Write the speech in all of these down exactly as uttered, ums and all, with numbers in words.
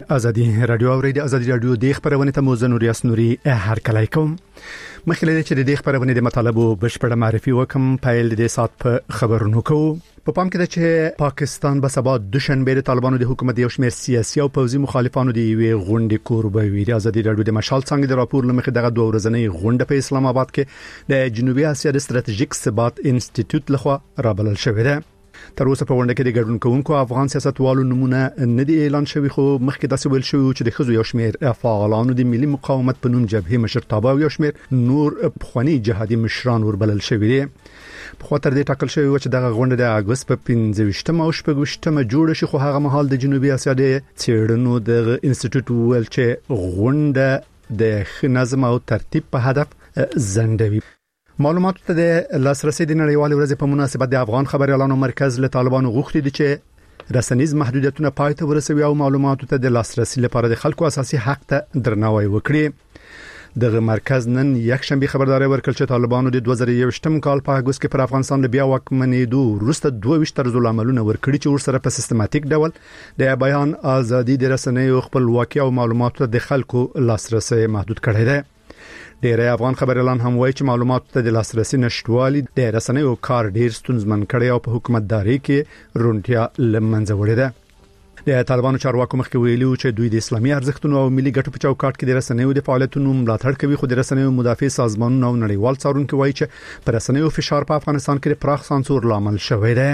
ازادي رادیو او د ازادي رادیو د خبرونه ته موزه نوري اسنوري هر کله کوم مخکې چې د خبرونه د مطالبه بشپړه معرفي وکم پایل د سات په خبرونو کو په پام کې ده چې پاکستان به سبا دوشنبه د طالبانو د حکومت یو شمېر سیاسي او پوځي مخالفانو د وی غونډې کوربوي د ازادي رادیو د مشال څنګه د راپور لمخې دغه دوه ورځنۍ غونډه په اسلام آباد کې د جنوبي اسیا د ستراتیژیک ثبات انسټیټیوټ لخوا رابلل شوې ده. تر اوسه په وړاندې کې د ګډون کوونکو افغان سیاستوالو نمونه نه دی اعلان شوی، خو مخکې داسې ویل شوی چې د خزو یو شمېر فعالانو د ملي مقاومت په نوم جبهه مشرتابه او یو شمېر نور پخوانی جهادي مشران وربلل شوی دي. په خاطر دې ټاکل شوی چې دغه غونډه د اگست په پنځه ویشتمه او شپږ ویشتمه جوړه شي، خو هغه مهال د جنوبي اسیا د څېړنو د انسټیټیوټ ویل چې غونډه د ښه نظم او ترتیب په هدف زندوي. معلوماتو ته د لاسرسي د نړیوال ورځې په مناسبت د افغان خبريالانو مرکز له طالبانو غوښتي دي چې رسنیز محدودیتونه پای ته ورسوي او معلوماتو ته د لاسرسي لپاره د خلکو اساسي حق ته درناوی وکړي. دغه مرکز نن یک شنبه خبرداري ورکړه چې طالبانو د دوه زره یوویشتم کال په اگست کې پر افغانستان له بیا واکمنېدو وروسته دوه ویشت طرز العملونه ورکړي چې ورسره په سیستماتیک ډول د بیان ازادي د رسنیو خپلواکي او معلوماتو ته د خلکو لاسرسي محدود کړی دی. ډېر افغان خبريالان هم وایي چې معلوماتو ته د لاسرسي نشټوالي د رسنیو کار ډېر ستونزمن کړی او په حکومتداري کې رونټیا لمنځه وړي ده. د طالبانو چارواکو مخکې ویلي چې دوی د اسلامي ارزښتونو او ملي ګټو په چوکاټ کې د رسنیو د فعالیتونو ملاتړ کوي، خو د رسنیو مدافع سازمانونو او نړیوال څارونکو وایي چې پر رسنیو فشار په افغانستان کې پراخ سانسور لامل شوی دی.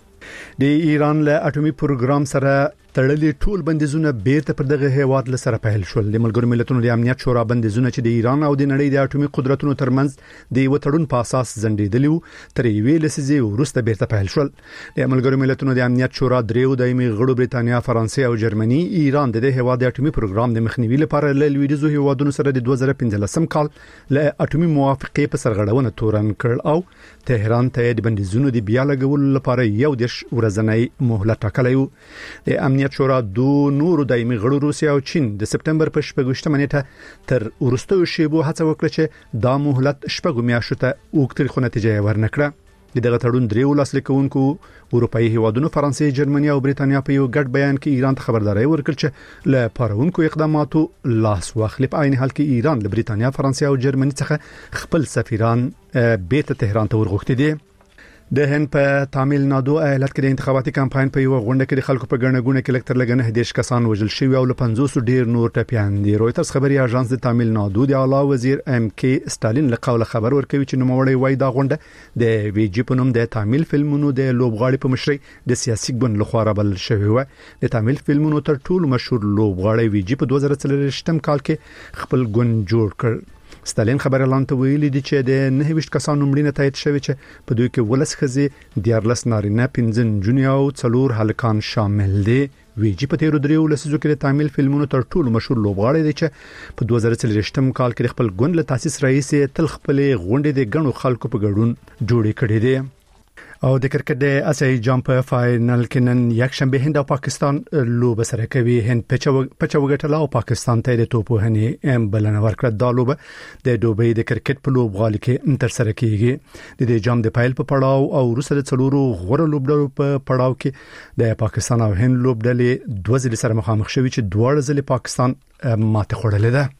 د ایران له اټومي پروګرام سره تړلې ټول بندیزونه بیرته پر دغه هیواد لسره پیل شول. د ملګرو ملتونو د امنیت شورا بندیزونه چې د ایران او د نړۍ د اټومي قدرتونو ترمنځ د وټړون په اساس زندیدلی تر یوې لسیزې وروسته بیرته پیل شول. د ملګرو ملتونو د امنیت شورا دریو دایمي غړو بریتانیا، فرانسې او جرمني ایران د دې هیواد د اټومي پروګرام د مخنیوي لپاره له لویدیځو هیوادونو سره د دوه زره پنځلسم کال له اټومي موافقې په سرغړونه تورن کړ او تهران ته د بندیزونو د بیا لګولو لپاره یو د ورځنۍ مهلت ټاکلی و. د امنیت شورا دو نورو دایمي غړو روسیا او چین د سپټمبر په شپږمه نیټه تر ورستو شیبو هڅه وکړه چې دا مهلت شپږ میاشتو ته وکړي، خو نتیجه ورنکړه. دغه تړون دریو لاسلیکونکو اروپאי هیوادونو فرانسې، جرمني او بریتانیا په یو ګډ بیان کې ایران ته خبرداري ورکړه چې له پارونکو اقداماتو لاس واخلي. په عین حال کې ایران له بریتانیا، فرانسې او جرمني څخه خپل سفیران بیرته تهران ته ورغوښتي دي. د هند په تامل نادو ایالت کې د انتخاباتي کمپاین په یو غونډه کې د خلکو په ګڼه ګوڼه کې لکتر لګنه هدیش کسان وژل شوی او له پنځوس ډیر نور ټپیان دي. رويټرز خبري اژانس د تامل نادو د اعلی وزیر ام کې ستالین له قوله خبر ورکوي چې نوموړی وای دا غونډه د وی جی په نوم د تامل فلمونو د لوبغاړي په مشرۍ د سیاسي ګوند لخوا رابل شوی و. د تامل فلمونو تر ټولو مشهور لوبغاړی وی جی په دوه زره څلوېښتم کال کې خپل ګوند جوړ کړ. ستالین خبريالان ته ویلي دي چې د نه ویشت کسانو مړینه تایید شوی چې په دوی کې ولس خزي دیارلس نارینه، پنځه نجونې او څلور هلکان شامل دي. وی جی په تیرو دریو لسیزو کې د تامل فلمونو تر ټولو مشهور لوبغاړی دی چې په دوه زره څلوېښتم کال کې خپل ګوند له تاسیس رئیس تل خپل غونډې د غنو خلکو په ګډون جوړې کړې دي. او د کرکټ د اسیایي جام په فائنل کې نن یک شنبه هند او پاکستان لوبه سره کوي. هند پچو غټلا او پاکستان ته د توپوهنې ام بلنه ورکړه. دا لوبه د دوبۍ د کرکټ په لوبغالي کې تر سره کیږي. د دې جام د پایل په پړاو او روسه د څلورو غوړو لوبډلو په پړاو کې د پاکستان او هند لوبډلې دوه ځله سره مخامخ شوي چې دواړه ځله پاکستان ماته خوړلې ده.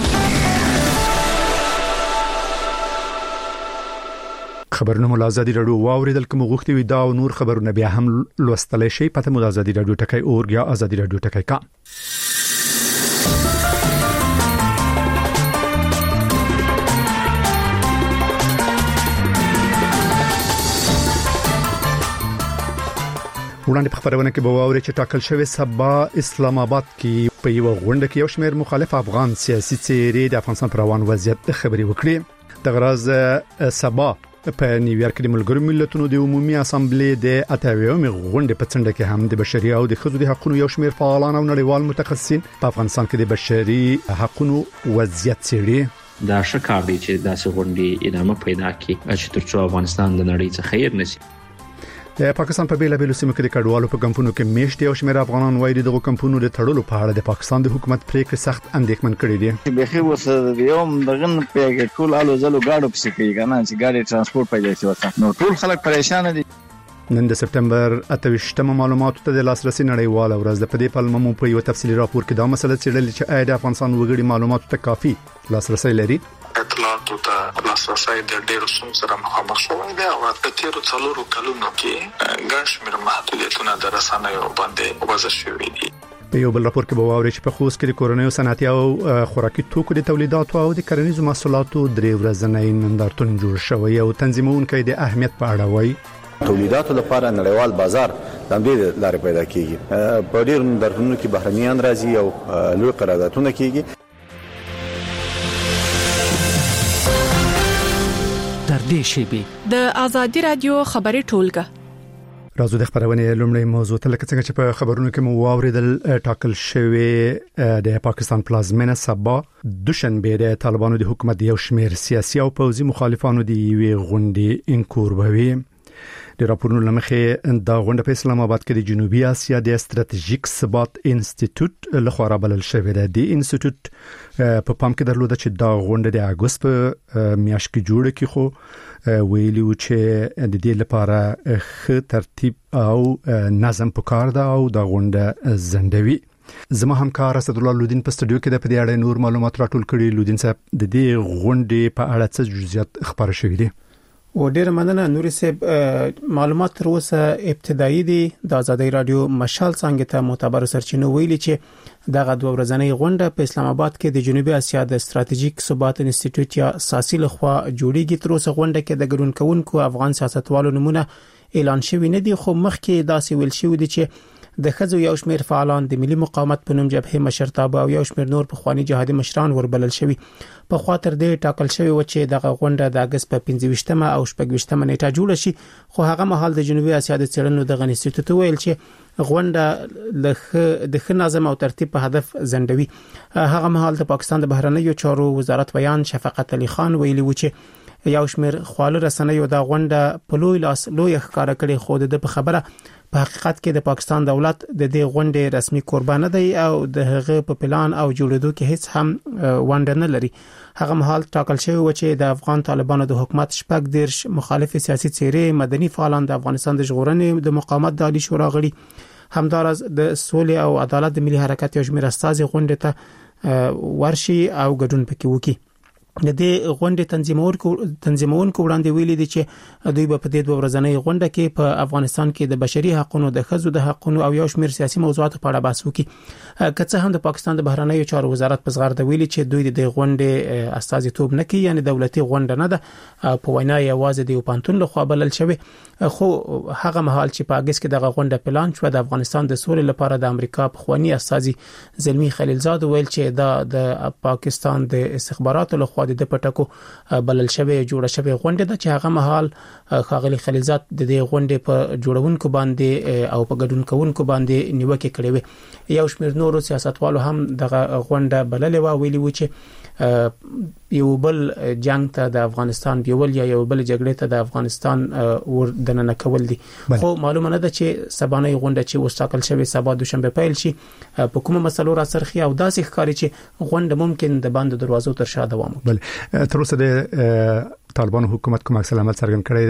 خبرونه مو ازادي رادیو واوریدل کوم غوښتي وي دا او نور خبرونه بیا هم لوستل شي پته مو ازادي رادیو ټکای اورګیا ازادي رادیو ټکای کا. وړاندې په خبرونه کې به واوري چې ټاکل شوی سبا اسلام آباد کې په یو غونډه کې یو شمېر مخالف افغان سیاسي څېرې د افغانستان پر روان وضعیت خبري وکړي. د غراز سبا په نیویارک کې د ملګرو ملتونو د عمومي اسامبلې د اتاویومي غونډې په څنډه کې هم د بشري او د خزو د حقوقو یو شمېر فعالان او نړیوال متخصصین په افغانستان کې د بشري حقوقو وضعیت څېړي. دا ښه کار دی چې داسې غونډې ادامه پیدا کړي چې ترڅو افغانستان د نړۍ څخه خیر نشي. د پاکستان په بیلا بیلو سیمو کې د کډوالو په کمپونو کې میشتي او شمېر افغانان وایي دغه کمپونو د تړلو په اړه د پاکستان د حکومت پریکړه سخت اندېښمن کړې دي. بخي وسه یوم دغه په ټول الو زلو گاډو پسې کوي کنه چې ګاډي ترانسپورت پیدا شي وته نو ټول خلک پریشان دي. نن د سپټمبر اته ویشتمه معلوماتو ته د لاسرسي نړیواله ورځ د پدې پلمه مو په یو تفصیلي راپور کې دا مسله څېړل چې آیا د افغانستان وګړي معلوماتو ته کافي لاسرسي لري. اطلاعاتو ته لاسرسي د ډېرو ستونزو سره مخامخ شوی دی او په تیرو څلورو کلونو کې ګڼ شمېر محدودیتونه د رسنیو باندې وضع شوي دي. په یو بل راپور کې به واوري چې په خوست کې د کورنیو صنعتي او خوراکي توکو د تولیداتو او د کرنیزو محصولاتو درې ورځنی نندارتون جوړ شوی او تنظیمونکي د اهمیت په اړه وایي. تولیداتو لپاره نړیوال بازار د دې لارې پیدا کیږي. په ډېرو نندارتونونو کې بهرنیان راځي او لوی قراردادونه کیږي. در دې شیبه د آزادي رادیو خبري ټولګه راځو د خبرونه لومړی موضوع ته لکه څنګه چې په خبرونو کې مو واوریدل ټاکل شوی د پاکستان پلازمینه سبا دوشنبه د طالبانو د حکومت یو شمېر سیاسي او پوځي مخالفانو د یوې غونډې انکور بوي. د راپورونو لمخې دا غونډه په اسلام آباد کې د جنوبي اسیا د استراتیژیک ثبات انسټیټیوټ لخوا رابلل شوې ده. د انسټیټیوټ په پام کې درلوده چې دا غونډه د اگست په میاشت کې جوړه کی خو ویلي و چې د دې لپاره ښه ترتیب او نظم پکار ده او دا غونډه زندوي. زما همکار اسد الله لودین په استودیو کې د پدې اړه نور معلومات راټول کړي. لودین صاحب د دې غونډې په اړه څه جزئیات خبره شوې دي؟ و ډیر مننه نوري صاحب. معلومات تر اوسه ابتدایي دي. د آزادي رادیو مشال څنګه ته معتبر سرچینو ویلي چې دغه دوه ورځنۍ غونډه په اسلام آباد کې د جنوبي اسیا د استراتیژیک ثبات انسټیټیوټ یا ساسي لخوا جوړیږي. تر اوسه غونډه کې د ګډون کوونکو افغان سیاستوالو نمونه اعلان شوی نه دي، خو مخکې داسې ویل شوی دي چې د خزو یو شمېر فعالان د ملي مقاومت په نوم جبهه مشرتابه او یو شمېر نور په خواني جهادي مشران وربلل شوی. په خاطر دې ټاکل شوی و چې دغه غونډه د اگست په پنځه ویشتمه او شپږ ویشتمه نیټه جوړه شي، خو هغه مهال د جنوبي اسیا د څېړنو د انسټیټیوټ ویل چې غونډه له د ښه نظم او ترتیب په هدف زندوي. هغه مهال د پاکستان د بهرنیو چارو وزارت بیان شفقت علي خان ویلي و چې یو شمېر خواله رسنیو د غونډه په لوی لاس لوی ښکارا کړي، خو د په خبره په حقیقت کې د پاکستان دولت د دې غونډې رسمي قرباني دی او د هغه په پلان او جوړېدو کې هیڅ هم ونډه نه لري. هغه مهال ټاکل شوی و چې د افغان طالبانو د حکومت شپږ دیرش مخالف سیاسي څېرې مدني فعالان د افغانستان د ژغورنې د مقاومت د عالی شورا غړي همدارس د سولې او عدالت د ملي حرکت یو شمېر استازي غونډې ته ورشي او ګډون پکې وکړي. د دې غونډې تنظیمونکو تنظیمونکو وړاندې ویلي دي چې دوی په دې دوه ورځنۍ غونډه کې په افغانستان کې د بشري حقوقو د ښځو د حقوقو او یو شمېر سیاسي موضوعاتو په اړه بحث وکړي. که څه هم د پاکستان د بهرنیو چارو وزارت په زغرده ویلي چې دوی د دې غونډې استازیتوب نه کوي، یعنی دولتي غونډه نه ده، په وینا یوازې د یو پانتون لخوا بلل شوی. خو هغه مهال چې په اگست کې دغه غونډه پلان شو، د افغانستان د سولې لپاره د امریکا په خواني استازي زلمی خلیلزاد ویل چې دا د پاکستان د استخباراتو لخوا د پټکو بلل شوی جوړه شوی غونډه ده چې هغه مهال خاغلی خلیلزاد د دې غونډې په جوړونکو باندې او په ګډون کوونکو باندې نیوکه کړې وي. یو شمېر نورو سیاستوالو هم دغه غونډه بللې و، ویلي و چې یو بل جنگ ته د افغانستان بیول یا یو بل جګړې ته د افغانستان ور دننه کول دي. خو معلومه نه ده چې سبانه غونډه چې وستاکل شوی سبا دوشنبه پیل شي په کومه مسلو را سرخي او داسې ښکاري چې غونډه ممکن د بند دروازو تر شا دوام وکړي. تر اوسه د طالبانو حکومت کوم عکس العمل څرګند کړی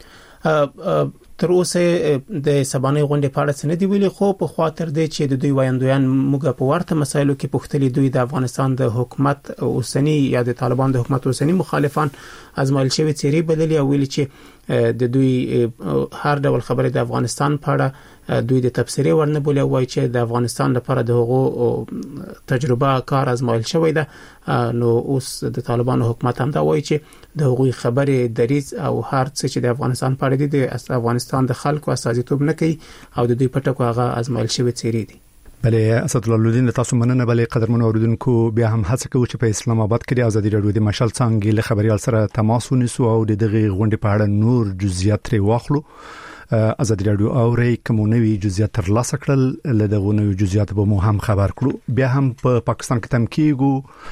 دی؟ تر اوسه د سبانه غونډې په اړه څه نه دی ویلي، خو په خاطر دی چې د دوی وایندویان موږ په ورته مسایلو کې پوښتلي دوی د افغانستان د حکومت اوسنی یا د طالبان د حکومت اوسنی مخالفان ازمایل شوی څېرې بدلی او ویلي چې د دوی هر ډول خبره د افغانستان په اړه دوی د تفسیري ورنه بولی وای چې د افغانستان لپاره د هغو تجربه کار ازمایل شوی ده. نو اوس د طالبانو حکومت هم دا وایي چې د هغوی خبره دریز او هر څه چې د افغانستان په اړه دي د افغانستان د خلکو استازیتوب نه کوي او د دوی پټکو هغه ازمایل شوی څېرې دي. بلې اسد الله لودین تاسو مننه. بلې قدرمن اوریدونکو بیا هم هڅه کوي چې په اسلام آباد کې د آزادي رادیو د مشال څنګه له خبريال سره تماس ونیسو او د دغه غونډې په اړه نور جزئیات لري واخلو. آزادي رادیو اوري کومونوي جزئیات تر لاسه کړل، له دغه نوو جزئیات به مو هم خبر کړو. بیا هم په پا پاکستان کې تم کیږي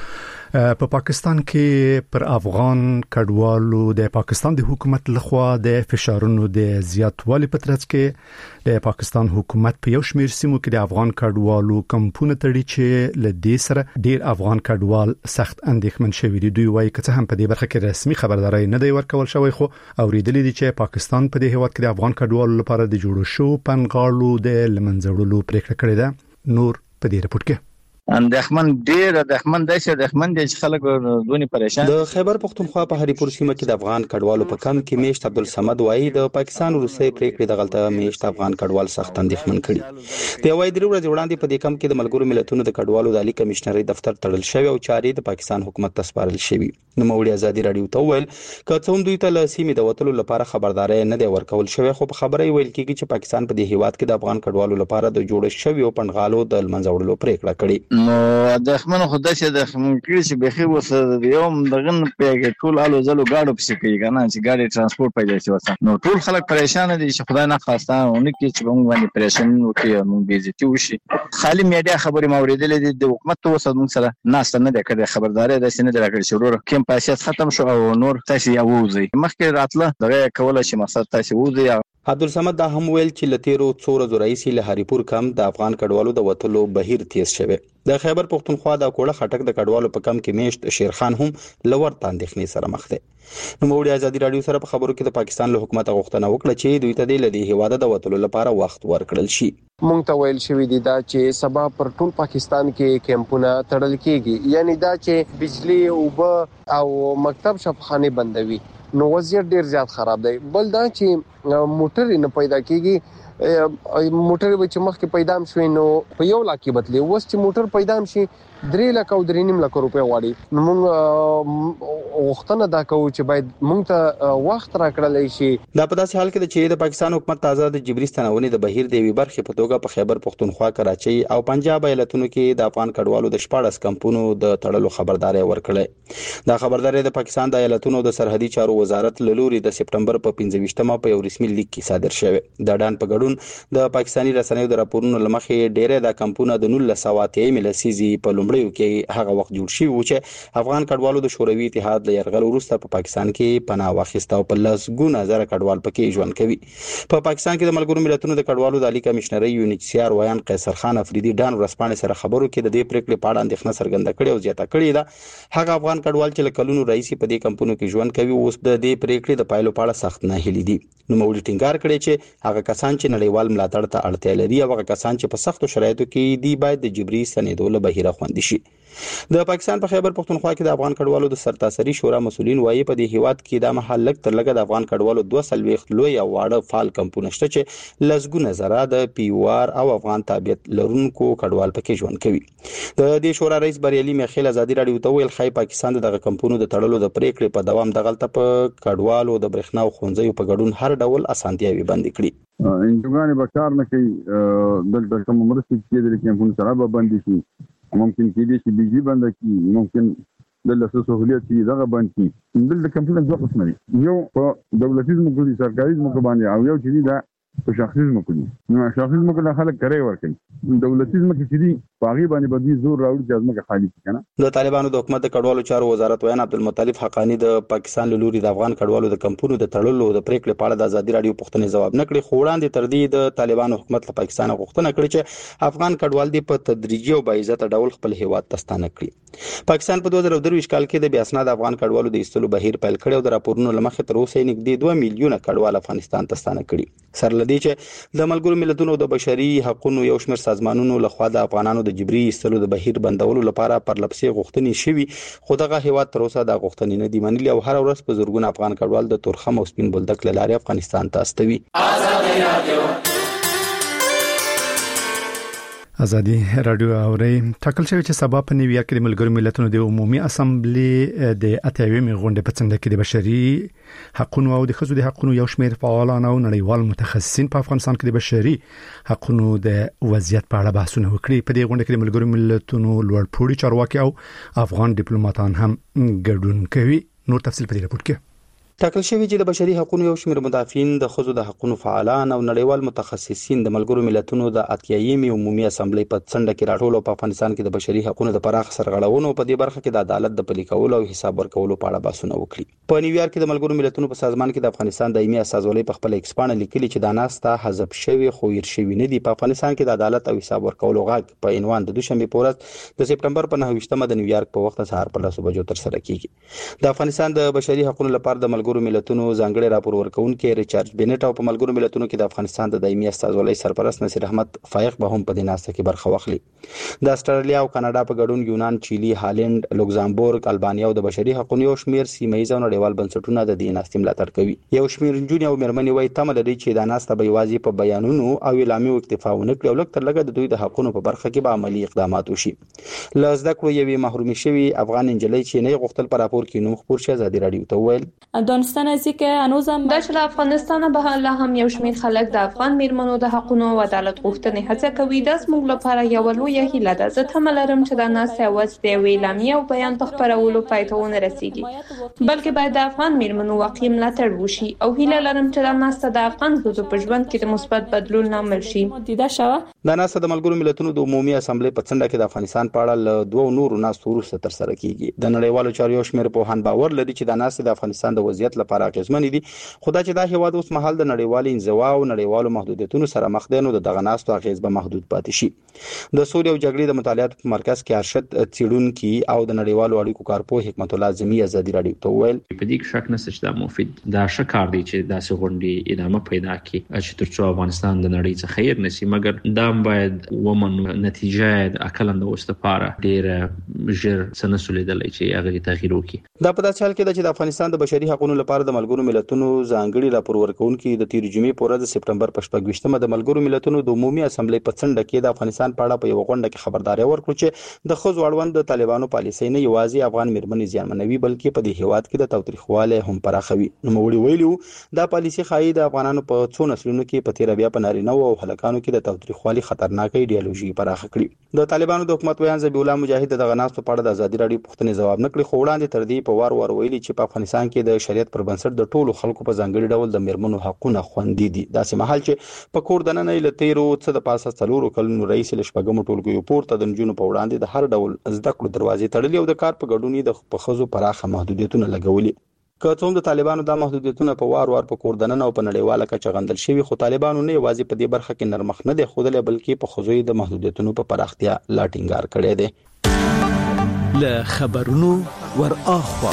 په پاکستان کې پر افغان کډوالو د پاکستان د حکومت لخوا د فشارونو د زیاتوالي په ترڅ کې د پاکستان حکومت په یو شمېر سیمو کې د افغان کډوالو کمپونه تړي چې ل دې سره ډیر افغان کډوال سخت اندېښمن شوي دي. دوی وايي چې هم په دې برخه کې رسمي خبرداري نه دی ورکول شوی، خو اوریدلې دي چې پاکستان په دې هیواد کې د افغان کډوالو لپاره د جوړو شو پنغاړو د لمنځوړلو پریکړه کړې ده. نور په دې رپورت کې اندېښمن ډېر اندېښمن دی چې اندېښمن دي چې خلک دونی پریشان. د خیبر پختونخوا په هریپور سیمه کې د افغان کډوالو په کم کې میشت عبدالصمد وایي د پاکستان روسي پریکړې د غلطه میشت افغان کډوال سخت اندېښمن کړي. د وایي درې ورځې وړاندې په دې کم کې د ملګرو ملتونو د کډوالو د عالی کمشنري دفتر تړل شوی او چاري د پاکستان حکومت ته سپارل شوی. نو مولوی ازادي رادیو ته ویل که څوم دوی ته له سیمې د وټلو لپاره خبرداري نه دی ورکول شوی، خو په خبري ویل کېږي چې پاکستان په دې هیواد کې د افغان کډوالو لپاره د جوړ شوی او پنغالو د لمنځوړلو پریکړه کړې. نو د خمن خدای چې د خمن کړي چې بخي وسه یوم دغن په ټول الو زلو گاډو پسې کوي کنه چې ګاډي ترانسپورت پیدا شي وسه. نو ټول خلک پریشان دي چې خدای نه خواسته ونه کې چې موږ باندې پریشان وکړي او موږ بیزتی وشي. خالي میډیا خبري موریدلې دي د حکومت ته وسه موږ سره ناس نه ده کړې خبرداري ده چې نه درکړي شروع کم پاسیت ختم شو او نور تاسو یا ووزي مخکې راتله دغه کوله چې مقصد تاسو ووزي. عبدالصمد دا هم ویل چې لتیرو څو ورځې راځي له هریپور کم د افغان کډوالو د وټلو بهیر تیز شوی. د خیبر پختونخوا د کوړه خټک د کډوالو په کم کې میشت شیرخان هم لور تاندېخنې سره مخ دی. نو مولوی ازادي رادیو سره په خبرو کې د پاکستان له حکومت غوښتنه وکړه چې دوی ته د لدی هواده د وټلو لپاره وخت ورکړل شي. مونږ ته ویل شوی دی دا چې سبا پر ټول پاکستان کې کیمپونه تړل کیږي، یعنی دا چې بجلی او او مکتب شفخانه بندوي. نو وضعیت ډیر زیات خراب دی. بل دا چې موټر نه پیدا کیږي، موټر به چې مخکې پیدا شوي نو په یو لاکھ کې بدلی، اوس چې موټر پیدا شي درې لک او درې نیم لک روپیا واړي. نو موږ وختونه دا کوو چې باید موږ ته وخت راکړل شي. دا په داسې حال کې چې د پاکستان حکومت تازه د جبري ستنونې د بهیر د وی برخه په توګه په خیبر پختونخوا، کراچۍ او پنجاب ایالتونو کې د افغان کډوالو د شپږ کمپونو د تړلو خبرداري ورکړه. دا خبرداري د پاکستان د ایالتونو د سرحدي چارو وزارت له لوري د سپټمبر په پنځه ویشتمه په یو رسمي لیک کې صادر شوه. د ډان په ګډون د پاکستاني رسنیو د راپورونو لمخې ډېر د کمپونو د نولس سوه ملسيزي په لومړیو کې هغه وخت جوړ شي و چې افغان کډوالو د شوروي اتحاد له یرغل وروسته په پاکستان کې پناه واخیسته او په لاس ګونه زره کډوال پکې ژوند کوي. په پاکستان کې د ملګرو ملتونو د کډوالو د عالی کمشنري یو ان ایچ سی آر ویان قیصر خان افریدي ډان ورسپانې سره خبرو کې د دې پریکړې په اړه اندېښنه څرګنده کړې او زیاته کړې ده هغه افغان کډوال چې لکلونو رئیس په دې کمپونو کې ژوند کوي اوس د دې پریکړې د پایلو په اړه سخت نه هلي دي. نو مولوی ټینګار کړی چې هغه کسان چې نړیوال ملاتړ ته اړتیا لري او هغه کسان چې په سختو شرایطو کې دي باید د جبري سندو له بهیره خوندي شي. د پاکستان په خیبر پختونخوا کې د افغان کډوالو د سرتاسري شورا مسولین وایي په دې هیواد کې د محل لک تر لګه د افغان کډوالو دوه سلويخت لوی او واړه فعال کمپونه شته چې لزګونه زره د پیوار او افغان تابعیت لرونکو کډوال پکې ژوند کوي. د دې شورا رئیس بریالي میخیل ازادي رادیو ته ویل خای پاکستان دغه کمپونو د تړلو د پریکړې په دوام د غلطه په کډوالو د برېښنا او خونځیو په ګډون هر ډول اسانتیاوي بند کړي. انجوګانې به کار نه کوي، دلته کوم مرستې چې د کیمپونو سره به بند شي، ممکن کې دي چې بيجي بند کی، ممکن د لاسو سہولیت چې دغه بند کی. دلته کمپونه دوه قسم دي، یو په دولتي ځمکو دي، سرکاري ځمکو باندې، او یو چې دا په شخصي ځمکو دي. نو شخصي ځمکو له خلک کرے ورکړي، دولتي ځمکې چې دي باغی باندې بدوی زور راوړي چې ځمکه خالي کړي. د طالبانو د حکومت د کډوالو چارو وزارت ویان عبدالمطلب حقانی د پاکستان له لوري د افغان کډوالو د کمپونو د تړلو د پریکړې په اړه د ازادي رادیو پوښتنې ځواب نه کړی، خو وړاندې تر دې د طالبانو حکومت له پاکستان غوښتنه کړې چې افغان کډوال دي په تدریجي او باعزت ډول خپل هیواد ته ستانه کړي. پاکستان په دوه زره درویشت کال کې د بیا اسناد افغان کډوالو د ایستلو بهیر پیل کړی او د راپورونو لمخې تر اوسه نږدې دوه میلیونه کډوال افغانستان ته ستانه کړي. سره لدی چې د ملګرو ملتونو د بشري حقوقو یو شمېر سازمانونو لخوا د افغانانو د جبري ایستلو د بهیر بندولو لپاره پرلپسې غوښتنې شوي، خو دغه هیواد تر اوسه د غوښتنې نه دی منلي او هر ورځ په زورګونه افغان کډوال د تورخم او سپین بولدک له لارې افغانستان ته استوي. ازادي رادیو اوري ټاکل شوی چې سبا په نیویارک کې د ملګرو ملتونو د عمومي اسامبلې د اتیاومې غونډې په څنډه کې د بشري حقوقو او د ښځو د حقوقو یو شمېر فعالان او نړیوال متخصصین په افغانستان کې د بشري حقوقو د وضعیت په اړه بحثونه وکړي. په دې غونډه کې د ملګرو ملتونو لوړ پوړي چارواکي او افغان ډیپلوماټان هم ګډون کوي. نور تفصیل په دې راپور کې. ټاکل شوی چې د بشري حقوقو یو شمېر مدافعین د ښځو د حقوقو فعالان او نړیوال متخصصین د ملګرو ملتونو د اتیایمې عمومي اسامبلې په څنډه کې راټول او په افغانستان کې د بشري حقوقو د پراخ سرغړونو په دې برخه کې د عدالت د پلي کولو او حساب ورکولو په اړه بحثونه وکړي. په نیویارک کې د ملګرو ملتونو په سازمان کې د افغانستان دایمي استازولۍ په خپل ایکس پاڼه لیکلي چې دا ناسته حذف شوی خو هیر شوی نه دی. په افغانستان کې د عدالت او حساب ورکولو غږ په عنوان د دوشنبه په ورځ د سپټمبر په نهه ویشتمه د نیویارک په وخت سهار په لاسو بجو تر سره کیږي. د افغانستان د بشري حقوقو لپاره د ملګرو ملتونو ځانګړي راپور ورکونکي ریچارډ بینټ او په ملګرو ملتونو کې د افغانستان د دایمي استازولۍ سرپرست نصیر احمد فایق به هم په دې ناسته کې برخه واخلي. د استرالیا او کاناډا په ګډون یونان، چيلي، هالند، لوکزامبورګ، البانیا او د بشري حقوقو یو شمېر سیمه‌یز او نړیوال بنسټونه د دې ناستې ملاتړ کوي. یو شمېر نجونې او مېرمنې وايي تمه لري چې دا ناسته به یوازې په بیانونو او اعلامیو اکتفا ونه کړي او لږ تر لږه د دوی د حقوقو په برخه کې به عملی اقدامات وشي. له زده کړو یوې محرومې شوې افغان نجلۍ چې نه غوښتل په راپور کې نوم خپور شي ازادي رادیو ته وویل دانستان ازی که هنوزم دا چې افغانستان به لا هم یو شمېر خلک د افغان میرمنو د حقوقو او عدالت غوښتنې هڅه کوي. دا زموږ لپاره یو لویه هیله ده. زه تمه لرم چې دا ناسته یوازې د یوې اعلامیې او بیان په خپرولو پای ته ونه رسیږي، بلکې باید د افغان میرمنو واقعي ملاتړ وشي او هیله لرم چې دا ناسته د افغان ښځو په ژوند کې د مثبت بدلون لامل شي. دا ناسته د ملګرو ملتونو د عمومي اسامبلې په څنډه کې د افغانستان په اړه له دوه نورو ناستو وروسته تر سره کیږي. د نړیوالو چارو شمېر پوهان باور لري چې دا ناسته د افغانستان د وضعیت لپاره اغېزمن دي، خو دا چې دا هیواد اوس مهال د نړیوال انزوا او نړیوالو محدودیتونو سره مخ دی نو د دغه ناستو اغېز به محدود پاتې شي. د سولې او جګړې د مطالعاتو په مرکز کې ارشد څېړونکي او د نړیوالو اړیکو کارپوه حکمت الله اعظمي ازادي رادیو ته وویل په دې کې شک نشته چې دا مفید دا ښه کار دی چې داسې غونډې ادامه پیدا کړي چې ترڅو افغانستان د نړۍ څخه خیر نشي، مګر دا باید ومنو نتیجه د اکلند اوس لپاره ډېر ژر سنسولیدلې چې هغه تغییر وکړي. دا په داسې حال کې چې د افغانستان د بشري حقوقو لپاره د ملګرو ملتونو ځانګړي راپور ورکونکي د تیر جمعې په ورځ د سپټمبر په شپږ ویشتمه د ملګرو ملتونو د عمومي اسامبلې په څنډه کې د افغانستان په اړه په یو غونډه کې خبرداري ورکړه چې د ښځو اړوند د طالبانو پالیسۍ نه یوازې افغان میرمنې زیانمنوي بلکې په دې هیواد کې د تاوتریخوالی هم پراخوي. نوموړي ویلي دا پالیسي ښایي د افغانانو په څو نسلونو کې په تیره بیا په نارینه‌وو او هلکانو کې د تاوتریخوالي خطرناکه ایډیالوژي پراخه کړي. د طالبانو د حکومت ویان ذبیح الله مجاهد دغه ناستو په اړه د ازادي رادیو پوښتنې ځواب نه کړي، خو وړاندې تر دې په وار وار ویلي چې په افغانستان کې د شریعت پر بنسټ د ټولو خلکو په ځانګړي ډول د میرمنو حقونه خوندي دي. داسې مهال چې په کور دننه له تیرو څه د پاسه څلورو کلونو رئیس له شپږمو ټولګیو پورته د نجونو په وړاندې د هر ډول زده کړو دروازې تړلې او د کار په ګډون د ښځو پراخه محدودیتونه لګولي. که څوم د طالبانو د محدودیتونه په وار وار په کور دننه او په نړیواله کچه غندل شوي، خو طالبانو نه یوازې په دې برخه کې نرمښت نه دی ښودلی بلکې په ښځو د محدودیتونو په پراختیا لا ټینګار کړی دی. له خبرونو ور اخوا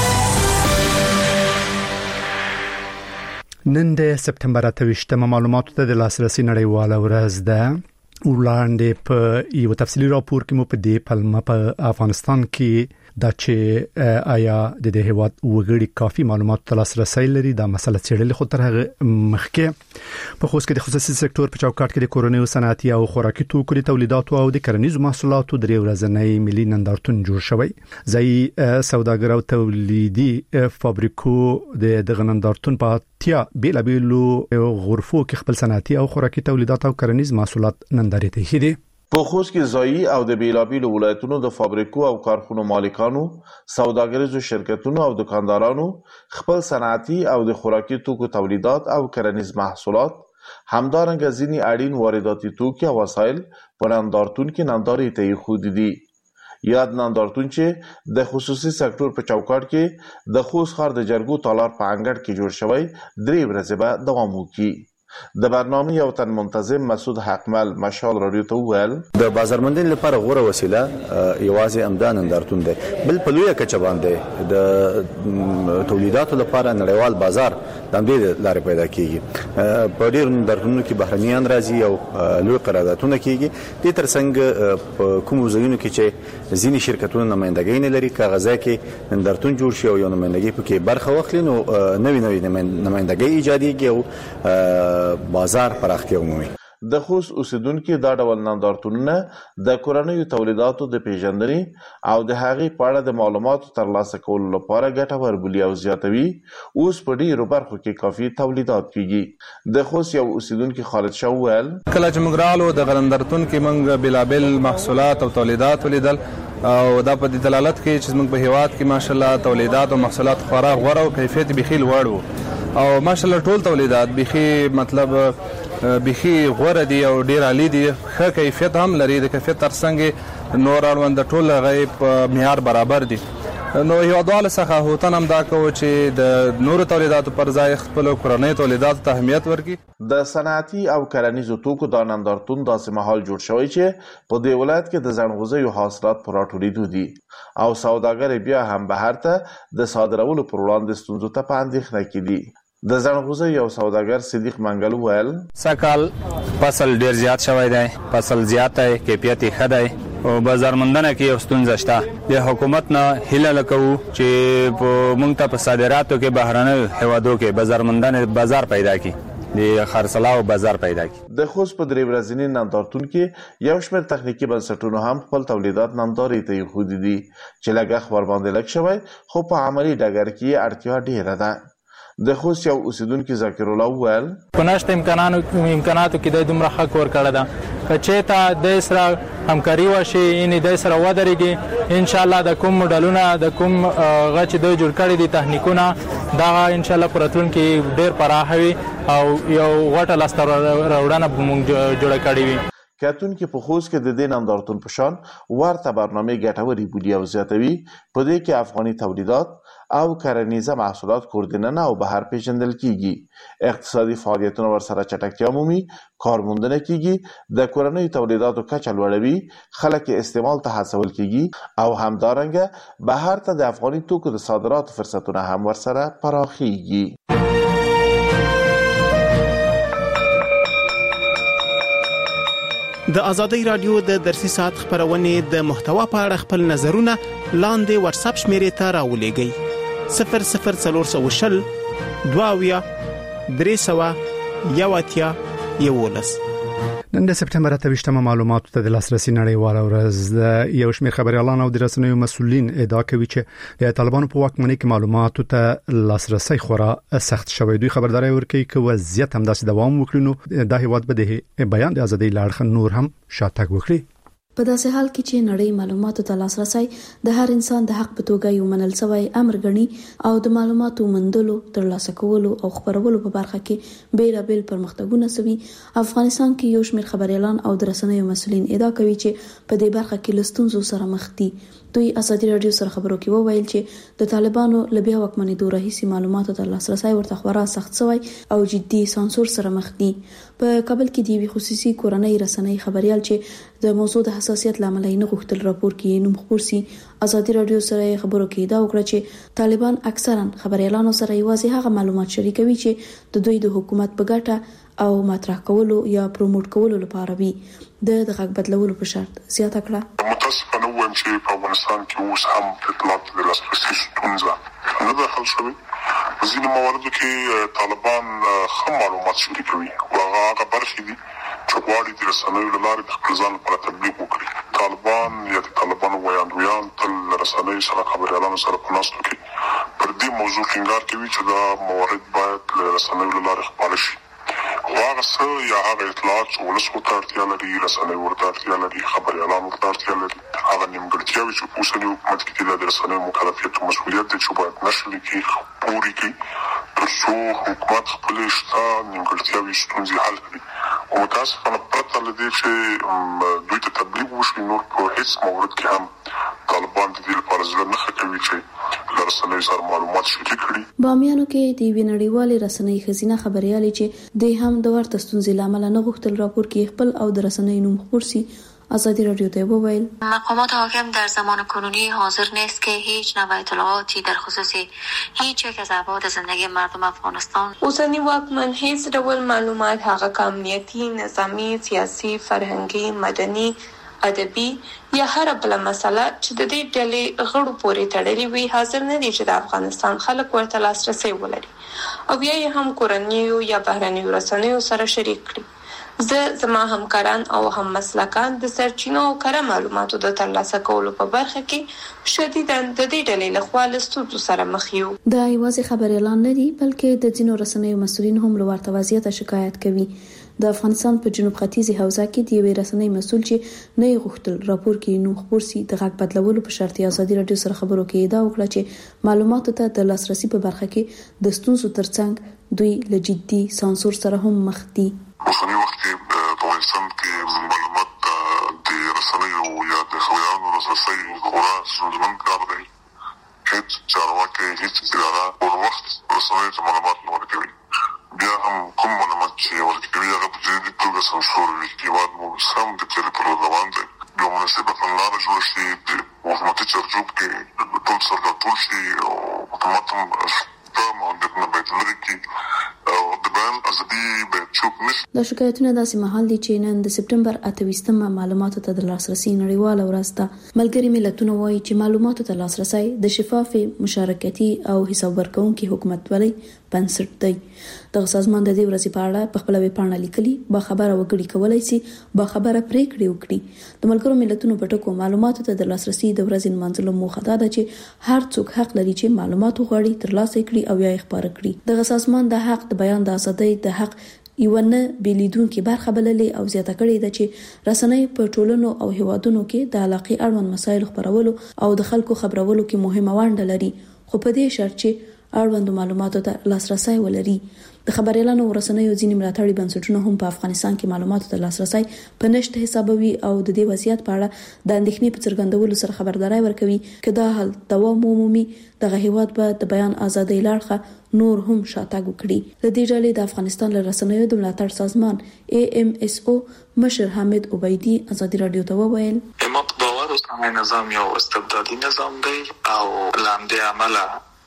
نن د سپټمبر اته ویشتمه معلوماتو ته د لاسرسي نړیواله ورځ ده. وړاندې په یو تفصیلي راپور کې مو په دې پلمه په افغانستان کې دا چې آیا د دې هیواد وګړي کافي معلومات ته لاسرسي لري دا مسله څېړل خو تر هغه مخکې په خصوص کې د خصوصي سکتور په چوکاټ کې د کورنیو صنعتي او خوراکي توکو د تولیداتو او د کرنیزو محصولاتو درې ورځنی ملي نندارتون جوړ شوی. ځای سوداګر او تولیدي فابریکو د دغه نندارتون په تیا بیل بیلو غرفو کې خپل صنعتي او خوراکي تولیدات او کرنیز محصولات نندارې ته هدي. په خوست کې ځایي او د بیلابیلو ولایتونو د فابریکو او کارخونو مالکانو، سوداګریزو شرکتونو او دکاندارانو خپل صنعتي او د خوراکي توکو تولیدات او کرنیز محصولات، همدارنګه ځینې اړین وارداتي توکي او وسایل په نندارتون کې نندارې ته ایښودي دي. یاد نندارتون چې د خصوصي سکتور په چوکاټ کې د خوست ښار د جرګو تالار په انګړ کې جوړ شوی درې ورځې به دوام وکړي. د برنامه یو تن منتظم مسعود حقمل مشال رادیو ته وویل د بازارمندین لپاره غوره وسیله یوازې امدان نندارتون دی، بل په لویه کچه باندې د تولیداتو لپاره نړیوال بازار د همدې لارې پیدا کیږي. په ډېرو نندارتونونو کې بهرنیان راځي او لوی قراردادونه کیږي. دې ترڅنګ په کومو ځایونو کې چې ځینې شرکتونه نمایندګۍ نه لري کاغذه کې نندارتون جوړ شي او یو نمایندګۍ پکې برخه واخلي نو نوې نوې نمایندګۍ ایجادېږي او بازار پراختیا ومومي. د خوست اوسیدونکو دا ډول نندارتونونه د کورنیو تولیداتو د پیژندنې او د هغې په اړه د معلوماتو ترلاسه کولو لپاره ګټور بولي او زیاتوي. اوس په ډېرو برخو کې کافي تولیدات کیږي. د خوست یو اوسیدونکو خالد شاه وویل کله چې موږ رالو د نندارتون کې موږ بلابل محصولات او تولیدات ولیدل او دا په دلالت کوي چې موږ په هیواد کې ماشاءالله تولیدات او محصولات خورا غوړ او کیفیت بخي لوړ وو او ماشاءالله ټول تولیدات بخي مطلب بخي غوړ دي او ډیر عالی دي ښه کیفیت هم لري د کیفیت ترڅنګ نور اړوند ټول غیب معیار برابر دي نو یو ډول څخه هوتن هم دا کوي چې د نور تولیداتو پر ځای خپل کورنۍ تولیداتو ته اهمیت ورکړي د صنعتي او کرنیزو توکو د نندارتون داسې مهال جوړ شوی چې په دې ولایت کې د ځنغوزیو حاصلات پر راټولیدو دي او سوداګر بیا هم بهر ته د صادرولو پر وړاندې ستونزو ته په اندېښنه کې دي د ځنغوزیو یو سوداګر صدیق منګل وویل سکال فصل ډیر زیات شوی دی فصل زیات دی کیفیت ښه دی او بازار موندنه کې یو ستونزه شته د حکومت نه هیله لکو چې په موږ ته په صادراتو کې بهرنۍ هیوادو کې بازار موندنه بازار پیدا کړي د خرڅلاو بازار پیدا کړي د خوست په درې ورځني نندارتون کې یو شمېر تخنیکی بنسټونو هم خپل تولیدات نندارې ته ایښودي دي چې لږ خبر باندې لږ شوی خو په عملي ډګر کې اړتیا ډیره ده د خوست یو اوسیدونکو ذکر الله وویل په نشته امکاناتو امکاناتو کې د دومره حق ورکړه ده کچې ته د سره همکاري وشي ان د سره ودرېږي ان شاء الله د کوم موډلونه د کوم غچ د جوړ کړي دي تخنیکونه دا ان شاء الله پرتون کې ډېر پراخوي او یو غټه لاستر راوړنه موږ جوړ کړی وي کاتون کې په خوست کې د دې نندارتون په شان ورته برنامه ګټوري بودی او زیاتوي په دې کې افغاني تولیدات او کرنیزه محصولات کوردننه او بهر پیژندل کیږي اقتصادي فعالیتونه ورسره چټکتیا مومي کارموندنه کیږي د کورنۍ تولیداتو کچه لوړوي خلک استعمال ته هڅول کیږي او همدارنګه بهر ته د افغاني توکو د صادراتو فرصتونه هم ورسره پراخیږي د ازادۍ رادیو د درسي ساعت خبرونه د محتوا په اړه خپل نظرونه لاندې واتس اپ شمیرې ته راولېږئ صفر صفر څلور شل دواویا درې سوه یو اتیا یولس نن د سپټمبر اتهشتمه معلوماتو ته د لاسرسي نړیواله ورځ د یو شمېر خبريالان او د رسنیو مسؤلین ادعا کوي چې د طالبانو په واکمنۍ کې معلوماتو ته لاسرسي خورا سخت شوی دوی خبرداري ورکوي چې وضعیت هم داسې دوام وکړي نو د هیواد به د بیان د ازادۍ لړخ نور هم شاتګ وکړي په داسې حال کې چې نړۍ معلوماتو ته لاسرسي د هر انسان د حق په توګه یو منل شوی امر ګڼي او د معلوماتو موندلو ترلاسه کولو او خبرولو په برخه کې بیلابل پرمختګونه سوي افغانستان کې یو شمېر خبريالان او د رسنیو مسؤلین ادعا کوي چې په دې برخه کې لستونزو سره مخ دي دوی ازادي رادیو سره خبرو کې وویل چې د طالبانو لبیا واکمنۍ دوره هیڅ معلوماتو ته لاسرسي ورته خورا سخت شوی او جدي سانسور سره مخ دي په کابل کې دی خصوصي کورنۍ رسنۍ خبريال چې د موضوع د حساسیت لامل نه غوښتل راپور کې نوم خبر سي ازادي رادیو سره خبرو کې دا وکړه چې طالبان اکثرا خبريالانو سره یوازې هغه معلومات شریکوي چې د دوی د حکومت په ګټه او مطرح کولو یا پروموټ کولو لپاره وي د دغه بدلولو په شرط زیاته کړه متاسفانه وایم چې په افغانستان کې اوس هم د اطلاعاتو د لاسرسي ستونزه نه ده حل شوې په ځینو مواردو کې طالبان ښه معلومات شریکوي او هغه برخې دي چې غواړي د رسنیو له لارې د خپل ځان لپاره تبلیغ وکړي طالبان یا د طالبانو ویاندویان تل رسنیو سره خبريالانو سره په ناستو کې پر دې موضوع ټینګار کوي چې دا موارد باید له رسنیو له لارې خپاره شي هغه څه یا هغه اطلاعات چې ولسو ته اړتیا لري رسنیو ورته اړتیا لري خبريالانو ورته اړتیا لري هغه نیمګړتیاوې چې په اوسني حکومت کې د رسنیو مکلفیت او مسؤلیت دی چې باید نشر کې پوری کړي تر څو حکومت خپل شته نیمګړتیاوې ستونزې حل کړي او متاسفانه پرته له دې چې دوی ته تبلیغ وشي نور په هیڅ مورد کې هم طالبان د دې لپاره ځل نه کوي چې رسنیو سره معلومات شریک کړي بامیانو کې د وینړیوالې رسنۍ خزینه خبريالي چې د هم د ورته ستونزې لامل نه غوښتل راپور کې خپل او د رسنیو نوم خبر سي ازادي رادیو ته وویل مقامات حاکم در زمان کنونی حاضر نیست که هیچ نوع اطلاعاتی در خصوص هیچ یک از ابعاد زندگی مردم افغانستان اوسنی واکمن هیڅ ډول معلومات هغه امنیتي نظامی سیاسي فرهنګي مدني ادبي یا هر بل مسله چې د دې ډلې غړو پورې تړلې وي حاضر نه دي چې د افغانستان خلک ورته لاسرسي ولري او یا هم کورنیو یا بهرنیو رسنیو سره شریک کړي زه زما همکاران او هم مسلکان د سرچینو او کره معلوماتو د ترلاسه کولو په برخه کې شدیداً د دې ډلې له خوا له ستونزو سره مخ یو دا یوازې خبريالان نه دي بلکې د ځینو رسنیو مسؤلین هم له ورته وضعیت شکایت کوي د افغانستان په جنوب ختیځي حوزه کې د یوې رسنۍ مسول چې نه غوښتل راپور کې نو خبر سي د غږ بدلولو په شرط ازادي رادیو سره خبرو کې دا وکړه چې معلوماتو ته د لاسرسي په برخه کې د ستونزو ترڅنګ دوی له جدي سانسور سره هم مخ دي. اوسنی وخت کې په افغانستان کې معلومات د رسنیو یا د خبرونو لاسرسي خورا ستونزمن کار دی. هیڅ چارواکي هیڅ اداره په وخت رسنیو ته معلومات نه ورکوي. بیا هم کوم معلومات چې ورکوي هغه په جدي توګه سانسور وي. هیواد مو سم د تیرې پر روان دی. یو مناسبه کړنلاره جوړ شي د حکومتي چارجوب کې ټول سره ټول شي او حکومت هم تام او د بیت لري کې او د بیان ازادي به چوپ نشي. دا شکایتونه داسې مهال دي چې نن د سپټمبر اته ویشتمه معلوماتو ته د لاسرسي نړیواله ورځ ده. ملګري ملتونه وایي چې معلوماتو ته لاسرسي د شفاف مشارکتي او حساب ورکونکي حکومتولۍ بنسټ دی. د سازمان د دې ورځې په اړه په خپل ویبپاڼه لیکلي با خبره وګړي کولای شي با خبره پریکړې وکړي. د ملګرو ملتونو په ټکو معلوماتو ته د لاسرسي د ورځې منځلو موخه ده چې هر څوک حق لري چې معلومات وغواړي ترلاسه کړي او یا خبره کړي. د سازمان د حق د بیان د ازادۍ د حق یو نه بیلیدونکو برخه بللې او زیاته کړې ده چې رسنۍ په ټولنو او هیوادونو کې د علاقې اړوند مسایل خبرولو او د خلکو خبرولو کې مهمه ونډه لري، خو په دې شرط چې اړوند معلوماتو ته لاسرسي ولري. د خبريالانو ورسنیو ځینې ملاتړي بنسټونه هم په افغانستان کې معلوماتو ته لاسرسي په نشته حسابوي او د دې وضعیت په اړه د اندېښنې په څرګندولو سره خبرداري ورکوي چې دا حل دوام عمومي د هیواد په د بیان ازادۍ لړخه نور هم شاتګ وکړي. د دې ډلې د افغانستان له رسنیو د ملاتړ سازمان ای ام اس او مشر حامد عبیدی ازادي رادیو ته وویل امت باور اوسنی نظام یو استبدادي نظام دی او لاندې عمله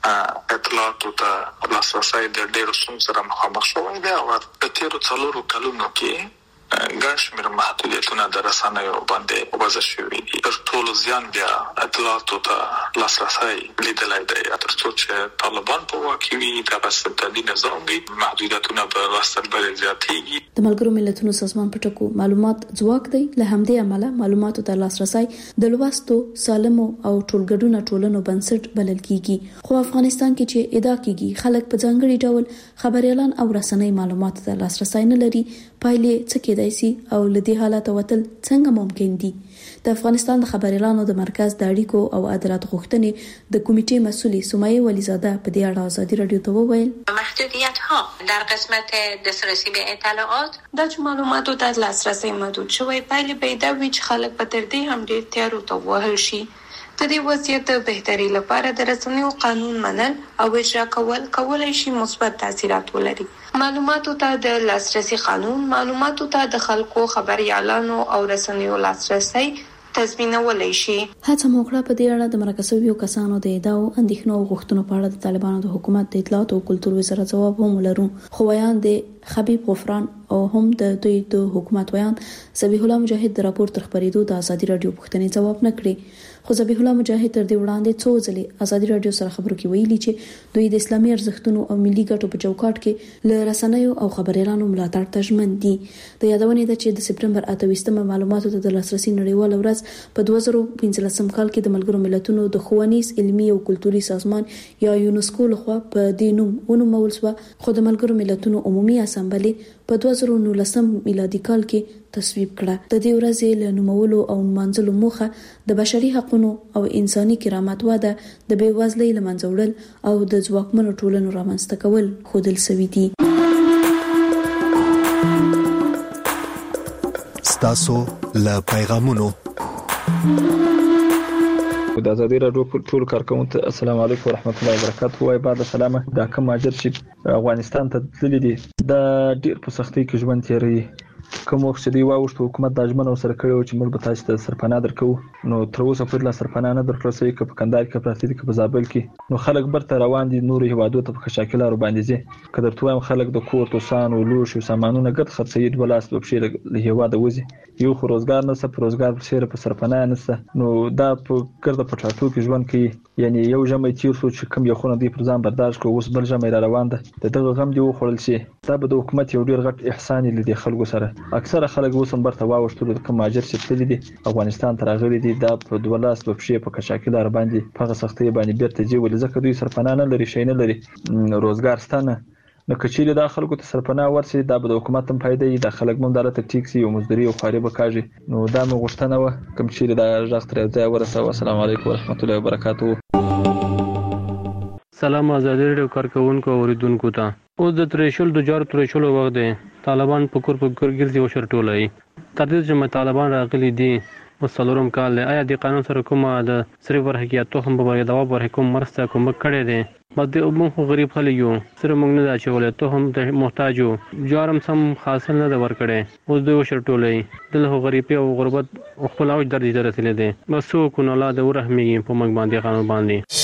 اطلاعاتو ته لاسرسي د ډېرو ستونزو سره مخامخ شوی دی او په تیرو څلورو کلونو کې ګڼ شمېر محدودیتونه د رسنیو باندې وضع شوي دي. تر ټولو زیان بیا اطلاعاتو ته لاسرسي لیدلی دی. تر څو چې طالبان په واک کې وي دغه استبدادي نظام وي محدودیتونه به ورځ تر بلې زیاتېږي. د ملګرو ملتونو سازمان په ټکو معلومات ځواک دی. له همدې امله معلوماتو ته لاسرسي د لوستو سالمو او ټولګډونه ټولنو بنسټ بلل کیږي. خو افغانستان کې چې ادعا کیږي خلک په ځانګړي ډول خبريالان او رسنۍ معلوماتو ته لاسرسي نه لري، پایلې څه کېدای شي او لدی حالت وتل څنګه ممکن دي. د افغانستان د خبريالانو د مرکز د اړیکو او عدالت غوښتنې د کمیټې مسؤلې سمیه ولیزاده په دې اړه ازادي رادیو ته وویل محدودیت ها در قسمت دسترسی به اطلاعات د معلوماتو ته لاسرسي محدود شوی، پایلې پیدا وي چې خلک په تر دې هم ډیر تیارو ته وهل شي. د دې وضعیت د بهتري لپاره د رسنیو قانون منل او اجرا کول کولای شي مثبت تاثیرات ولري. معلوماتو ته د لاسرسي قانون معلوماتو ته د خلکو خبريالانو او رسنیو لاسرسي تضمینولای شي. هڅه موکړه په دې اړه د مرکزیو کسانو د ادعاو اندېښنو او غوښتنو په اړه د طالبانو د حکومت د اطلاعات او کلتور وزارت ځواب هم ولرو. خو ویان د حبیب غفران او هم د دوی د حکومت ویان ذبیح الله مجاهد د راپور تر خبرېدو د ازادي رادیو پوښتنې ځواب نه کړی. خو ذبیح الله مجاهد تر دې وړاندې څو ځلې ازادي رادیو سره خبرو کې ویلي چې دوی د اسلامي ارزښتونو او ملي ګټو په چوکاټ کې له رسنیو او خبريالانو ملاتړ ته ژمن دي. د یادونې ده چې د سپټمبر اته ویشتمه معلوماتو ته د لاسرسي نړیواله ورځ په دوه زره پنځلسم کال کې د ملګرو ملتونو د ښوونیز علمي او کلتوري سازمان یا یونسکو لخوا په دې نوم ونومول شو، خو د ملګرو ملتونو عمومي اسامبلې په دوه زره نولسم میلادي کال کې تصویب کړه. د دې ورځې له نومولو او منځلو موخه د بشري حقوقو او انساني کرامت وده، د بېوزلۍ له منځه وړل او د ځواکمنو ټولنو رامنځته کول ښودل شوي دي. ستاسو له پیغامونو د ازادي رادیو ټول کارکونکو السلام علیکم ورحمت الله وبرکاته. وای بعد سلامه دا کوم ماجر چې افغانستان ته تللی دي د ډیر په سختۍ کې ژوند تیروي. کوم وخت چې دی واوښت حکومت د اجمن سره کړو چې موږ به تاسو ته سرپناه درکو، نو تر اوسه پورې لا سرپناه نه درکړل شوی. که په کندهار کې پراته دي که په زابل کې، نو خلک برته روان دي نور هیوادو ته په شاکلارو باندې ځي. که درته وایم خلک د کور توسان او لوښ او سامانونه ګټ خرڅوي دوه لاس په پښې له هیواده وځي. یو خو روزګار نشته، په روزګار پسې په سرپناه نشته، نو دا په ګرده په ټاټو کې ژوند کوي. یعنی یو ژمی تیر شو چې کوم یو خونه دی پر ځان برداشت کړو، اوس بل ژمی را روان ده، د دغه غم دی وخوړل شي. دا به د حکومت یو ډیر غټ احسان لیدي خلکو سره. اکثره خلک اوس هم برته واوښتل کوم ماجر چې تللی دي افغانستان ته راغلي دي، دا په دوه لاس په پښې په کچاکلار باندې په هغه سختۍ باندې بیرته ځي، ولې ځکه دوی سرپناه نه لري، شی نه لري، روزګار ستنه نو کچېله د خلکو ته سرپناه ورسي د بده حکومت هم فائدې د خلک مم دلته ټیکسي او مزدوري او خاري بکاږي نو دا مو غوښتنه و کوم چې د ځاغ تر ځای ورسره. السلام علیکم ورحمت الله وبرکاتہ. سلام آزادی ریډیو کارکونکو اوریدونکو ته او د تریشل د جار تریشل وخت دی طالبان پکور پکور ګرځي او شرټولای تر دې چې طالبان راغلي دي وسلورم کال آیا د قانون سره کومه د صرف ورحقیقت هم به د دوا پر حکومت مرسته کوم کړي دي بده موږ غریب خلک یو سره موږ نه اچولې ته هم د محتاجو جارم سم حاصل نه ور کړي اوس د شرټولای دغه غریبي او غربت خپل او درجه رسیدلې دي بس کو نه لا د ورحمي په موږ باندې قانون باندې